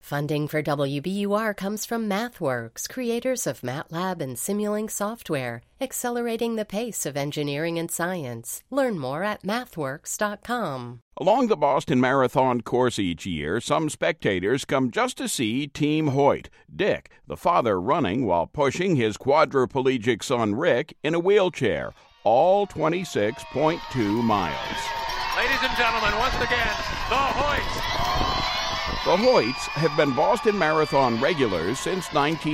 Funding for WBUR comes from MathWorks, creators of MATLAB and Simulink software, accelerating the pace of engineering and science. Learn more at mathworks.com. Along the Boston Marathon course each year, some spectators come just to see Team Hoyt. Dick, the father, running while pushing his quadriplegic son Rick in a wheelchair, all 26.2 miles. Ladies and gentlemen, once again, the Hoyts. The Hoyts have been Boston Marathon regulars since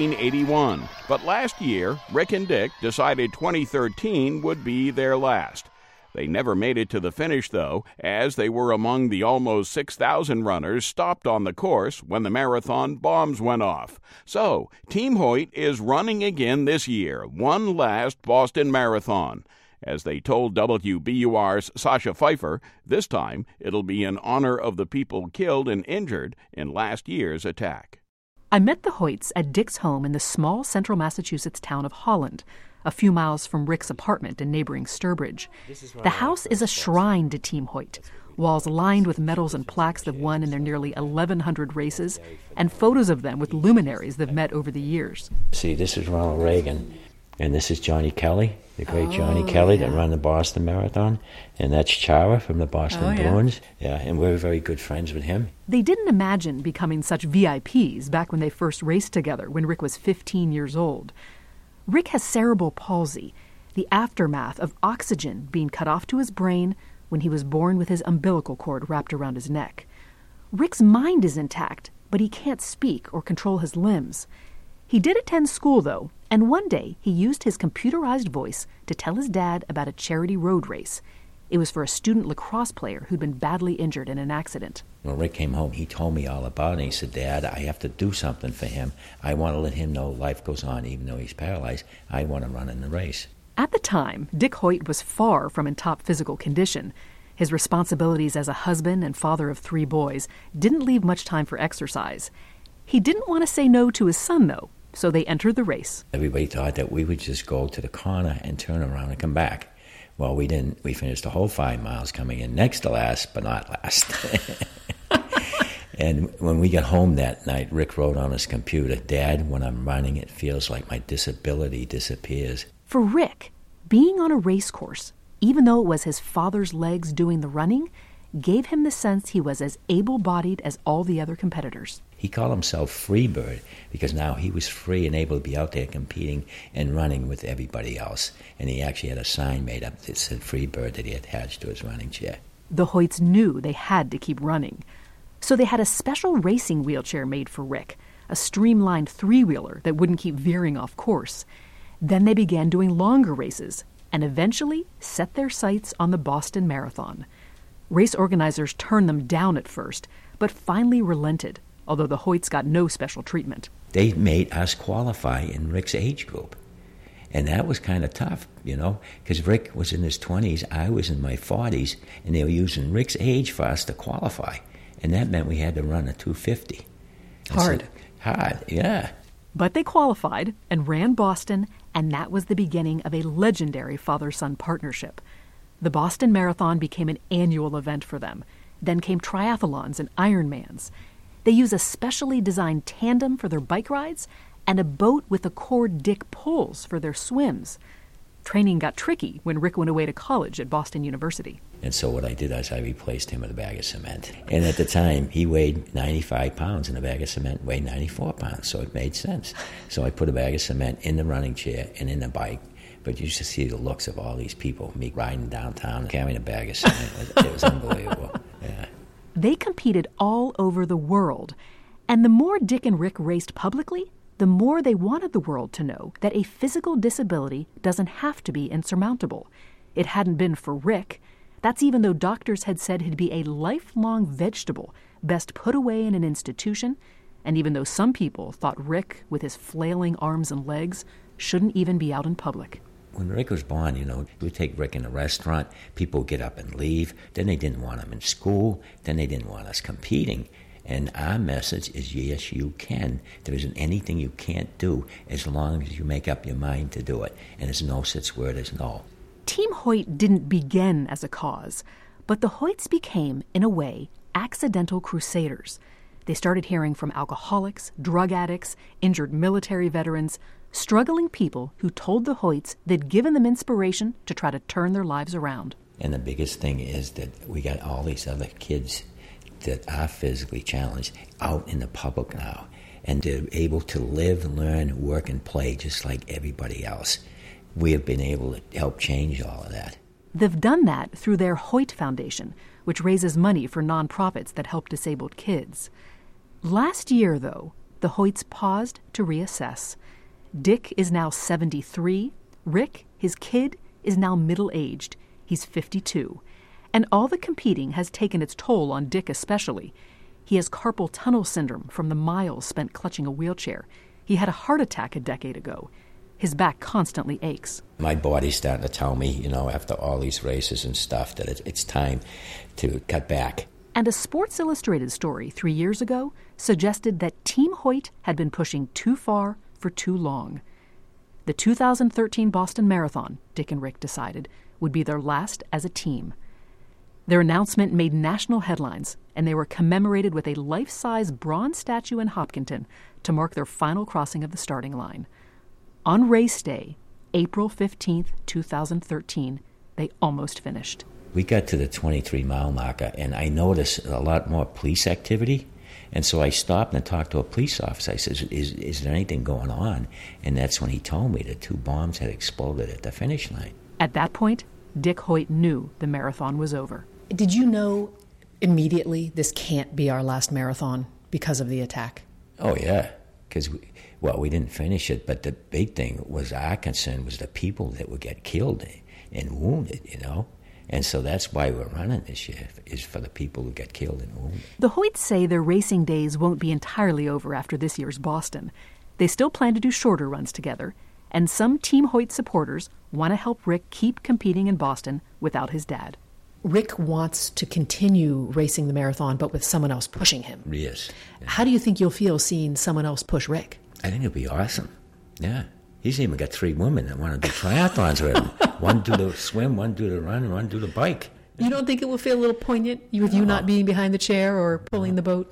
1981, but last year, Rick and Dick decided 2013 would be their last. They never made it to the finish, though, as they were among the almost 6,000 runners stopped on the course when the marathon bombs went off. So, Team Hoyt is running again this year, one last Boston Marathon. As they told WBUR's Sasha Pfeiffer, this time it'll be in honor of the people killed and injured in last year's attack. I met the Hoyts at Dick's home in the small central Massachusetts town of Holland, a few miles from Rick's apartment in neighboring Sturbridge. The house is a shrine to Team Hoyt, walls lined with medals and plaques they've won in their nearly 1,100 races, and photos of them with luminaries they've met over the years. See, this is Ronald Reagan, and this is Johnny Kelly, the great Johnny Kelly that ran the Boston Marathon, and that's Chara from the Boston Bruins. Yeah, and we're very good friends with him. They didn't imagine becoming such VIPs back when they first raced together when Rick was 15 years old. Rick has cerebral palsy, the aftermath of oxygen being cut off to his brain when he was born with his umbilical cord wrapped around his neck. Rick's mind is intact, but he can't speak or control his limbs. He did attend school, though, and one day he used his computerized voice to tell his dad about a charity road race. It was for a student lacrosse player who'd been badly injured in an accident. When Rick came home, he told me all about it. He said, Dad, I have to do something for him. I want to let him know life goes on even though he's paralyzed. I want to run in the race. At the time, Dick Hoyt was far from in top physical condition. His responsibilities as a husband and father of 3 boys didn't leave much time for exercise. He didn't want to say no to his son, though, so they entered the race. Everybody thought that we would just go to the corner and turn around and come back. Well, we didn't. We finished the whole 5 miles, coming in next to last, but not last. And when we got home that night, Rick wrote on his computer, Dad, when I'm running, it feels like my disability disappears. For Rick, being on a race course, even though it was his father's legs doing the running, gave him the sense he was as able-bodied as all the other competitors. He called himself Freebird because now he was free and able to be out there competing and running with everybody else. And he actually had a sign made up that said Freebird that he attached to his running chair. The Hoyts knew they had to keep running. So they had a special racing wheelchair made for Rick, a streamlined 3-wheeler that wouldn't keep veering off course. Then they began doing longer races and eventually set their sights on the Boston Marathon. Race organizers turned them down at first, but finally relented, although the Hoyts got no special treatment. They made us qualify in Rick's age group. And that was kind of tough, you know, because Rick was in his 20s, I was in my 40s, and they were using Rick's age for us to qualify. And that meant we had to run a 250. Hard. Hard, yeah. But they qualified and ran Boston, and that was the beginning of a legendary father-son partnership. The Boston Marathon became an annual event for them. Then came triathlons and Ironmans. They use a specially designed tandem for their bike rides and a boat with a cord Dick pulls for their swims. Training got tricky when Rick went away to college at Boston University. And so what I did is I replaced him with a bag of cement. And at the time, he weighed 95 pounds, and a bag of cement weighed 94 pounds, so it made sense. So I put a bag of cement in the running chair and in the bike. But you should see the looks of all these people, me riding downtown, carrying a bag of cement. It was unbelievable. Yeah. They competed all over the world. And the more Dick and Rick raced publicly, the more they wanted the world to know that a physical disability doesn't have to be insurmountable. It hadn't been for Rick. That's even though doctors had said he'd be a lifelong vegetable, best put away in an institution, and even though some people thought Rick, with his flailing arms and legs, shouldn't even be out in public. When Rick was born, you know, we'd take Rick in a restaurant, people would get up and leave, then they didn't want him in school, then they didn't want us competing. And our message is, yes, you can. There isn't anything you can't do as long as you make up your mind to do it. And there's no such word as no. Team Hoyt didn't begin as a cause, but the Hoyts became, in a way, accidental crusaders. They started hearing from alcoholics, drug addicts, injured military veterans, struggling people who told the Hoyts they'd given them inspiration to try to turn their lives around. And the biggest thing is that we got all these other kids that are physically challenged out in the public now, and they're able to live, learn, work, and play just like everybody else. We have been able to help change all of that. They've done that through their Hoyt Foundation, which raises money for nonprofits that help disabled kids. Last year, though, the Hoyts paused to reassess. Dick is now 73. Rick, his kid, is now middle-aged. He's 52. And all the competing has taken its toll on Dick especially. He has carpal tunnel syndrome from the miles spent clutching a wheelchair. He had a heart attack a decade ago. His back constantly aches. My body's starting to tell me, after all these races and stuff, that it's time to cut back. And a Sports Illustrated story 3 years ago suggested that Team Hoyt had been pushing too far for too long. The 2013 Boston Marathon, Dick and Rick decided, would be their last as a team. Their announcement made national headlines, and they were commemorated with a life-size bronze statue in Hopkinton to mark their final crossing of the starting line. On race day, April 15th, 2013, they almost finished. We got to the 23-mile marker, and I noticed a lot more police activity. And so I stopped and talked to a police officer. I said, is there anything going on? And that's when he told me that 2 bombs had exploded at the finish line. At that point, Dick Hoyt knew the marathon was over. Did you know immediately this can't be our last marathon because of the attack? Oh, yeah, because we didn't finish it, but the big thing was our concern was the people that would get killed and wounded, And so that's why we're running this year, is for the people who get killed and wounded. The Hoyts say their racing days won't be entirely over after this year's Boston. They still plan to do shorter runs together, and some Team Hoyt supporters want to help Rick keep competing in Boston without his dad. Rick wants to continue racing the marathon, but with someone else pushing him. Yes. Yeah. How do you think you'll feel seeing someone else push Rick? I think it'll be awesome. Yeah. He's even got 3 women that want to do triathlons with him. One do the swim, one do the run, and one do the bike. You don't think it will feel a little poignant with you not being behind the chair or pulling the boat?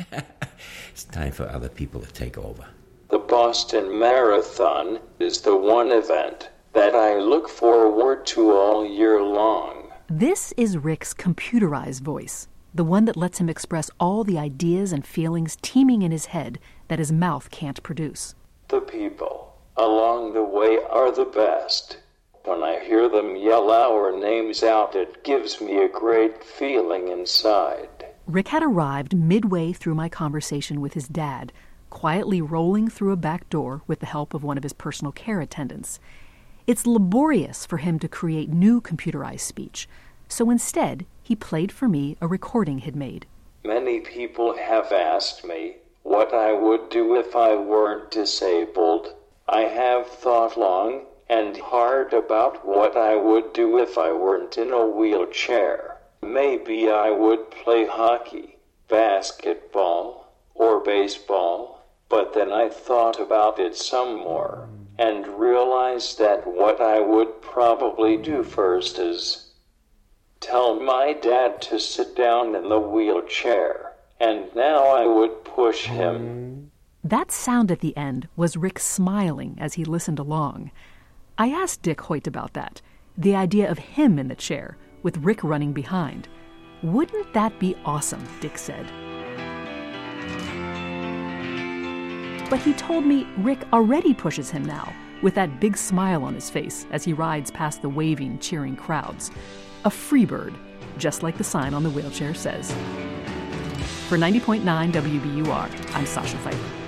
It's time for other people to take over. The Boston Marathon is the one event that I look forward to all year long. This is Rick's computerized voice, the one that lets him express all the ideas and feelings teeming in his head that his mouth can't produce. The people along the way are the best. When I hear them yell our names out, it gives me a great feeling inside. Rick had arrived midway through my conversation with his dad, quietly rolling through a back door with the help of one of his personal care attendants. It's laborious for him to create new computerized speech, so instead he played for me a recording he'd made. Many people have asked me what I would do if I weren't disabled. I have thought long and hard about what I would do if I weren't in a wheelchair. Maybe I would play hockey, basketball, or baseball, but then I thought about it some more and realized that what I would probably do first is tell my dad to sit down in the wheelchair, and now I would push him. That sound at the end was Rick smiling as he listened along. I asked Dick Hoyt about that, the idea of him in the chair, with Rick running behind. Wouldn't that be awesome, Dick said. But he told me Rick already pushes him now, with that big smile on his face as he rides past the waving, cheering crowds. A free bird, just like the sign on the wheelchair says. For 90.9 WBUR, I'm Sasha Pfeiffer.